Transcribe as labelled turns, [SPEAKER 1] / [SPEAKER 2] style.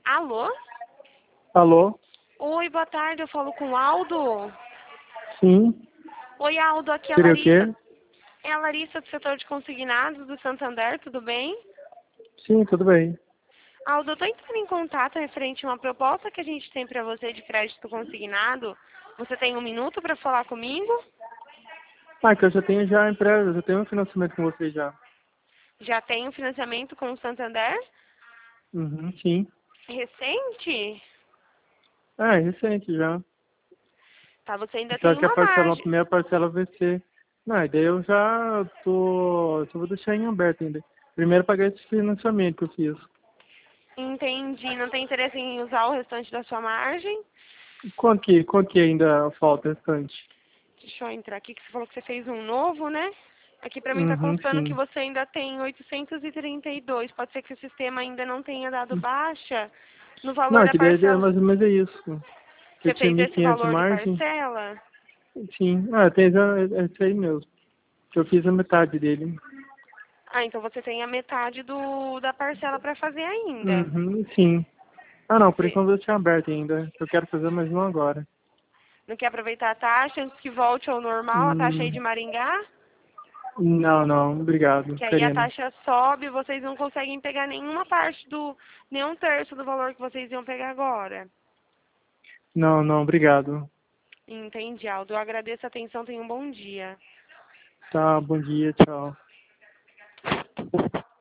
[SPEAKER 1] Alô?
[SPEAKER 2] Alô?
[SPEAKER 1] Oi, boa tarde, eu falo com o Aldo.
[SPEAKER 2] Sim.
[SPEAKER 1] Oi, Aldo, aqui é a
[SPEAKER 2] Seria o
[SPEAKER 1] Larissa.
[SPEAKER 2] quê?
[SPEAKER 1] É a Larissa do setor de consignados do Santander, tudo bem?
[SPEAKER 2] Sim, tudo bem.
[SPEAKER 1] Aldo, eu tô entrando em contato referente a uma proposta que a gente tem para você de crédito consignado. Você tem um minuto para falar comigo?
[SPEAKER 2] Ah, que eu já tenho já a empresa, eu já tenho um financiamento com você já.
[SPEAKER 1] Já tem um financiamento com o Santander?
[SPEAKER 2] Uhum, sim.
[SPEAKER 1] Recente?
[SPEAKER 2] Ah, é recente já.
[SPEAKER 1] Tá, você ainda
[SPEAKER 2] Só
[SPEAKER 1] tem
[SPEAKER 2] que
[SPEAKER 1] uma
[SPEAKER 2] a
[SPEAKER 1] margem.
[SPEAKER 2] primeira parcela vai ser. Não, e daí eu já tô. Só vou deixar em aberto ainda. Primeiro pagar esse financiamento que eu fiz.
[SPEAKER 1] Entendi, não tem interesse em usar o restante da sua margem?
[SPEAKER 2] Quanto que ainda falta restante?
[SPEAKER 1] Deixa eu entrar aqui, que você falou que você fez um novo, né? Aqui pra mim tá
[SPEAKER 2] Uhum,
[SPEAKER 1] constando que
[SPEAKER 2] sim.
[SPEAKER 1] você ainda tem 832. Pode ser que o sistema ainda não tenha dado baixa no valor
[SPEAKER 2] Não,
[SPEAKER 1] da
[SPEAKER 2] que daí é
[SPEAKER 1] parcela.
[SPEAKER 2] mais ou menos é isso. Que eu
[SPEAKER 1] Você
[SPEAKER 2] tinha
[SPEAKER 1] fez
[SPEAKER 2] mil e
[SPEAKER 1] esse
[SPEAKER 2] quinhentos de
[SPEAKER 1] valor de
[SPEAKER 2] margem.
[SPEAKER 1] parcela?
[SPEAKER 2] Sim. Ah, tem é isso aí mesmo. Que eu fiz a metade dele.
[SPEAKER 1] Ah, então você tem a metade da parcela pra fazer ainda.
[SPEAKER 2] Uhum, sim. Ah, não, por
[SPEAKER 1] Você
[SPEAKER 2] enquanto eu tinha aberto ainda. Eu quero fazer mais um agora.
[SPEAKER 1] não quer aproveitar a taxa antes que volte ao normal, a taxa aí
[SPEAKER 2] Hum,
[SPEAKER 1] de Maringá?
[SPEAKER 2] não, não, obrigado,
[SPEAKER 1] Que aí a
[SPEAKER 2] Karina.
[SPEAKER 1] taxa sobe e vocês não conseguem pegar nenhuma parte nenhum terço do valor que vocês iam pegar agora.
[SPEAKER 2] Não, não, obrigado.
[SPEAKER 1] Entendi, Aldo. Eu agradeço a atenção. Tenha um bom dia.
[SPEAKER 2] Tá, bom dia, tchau.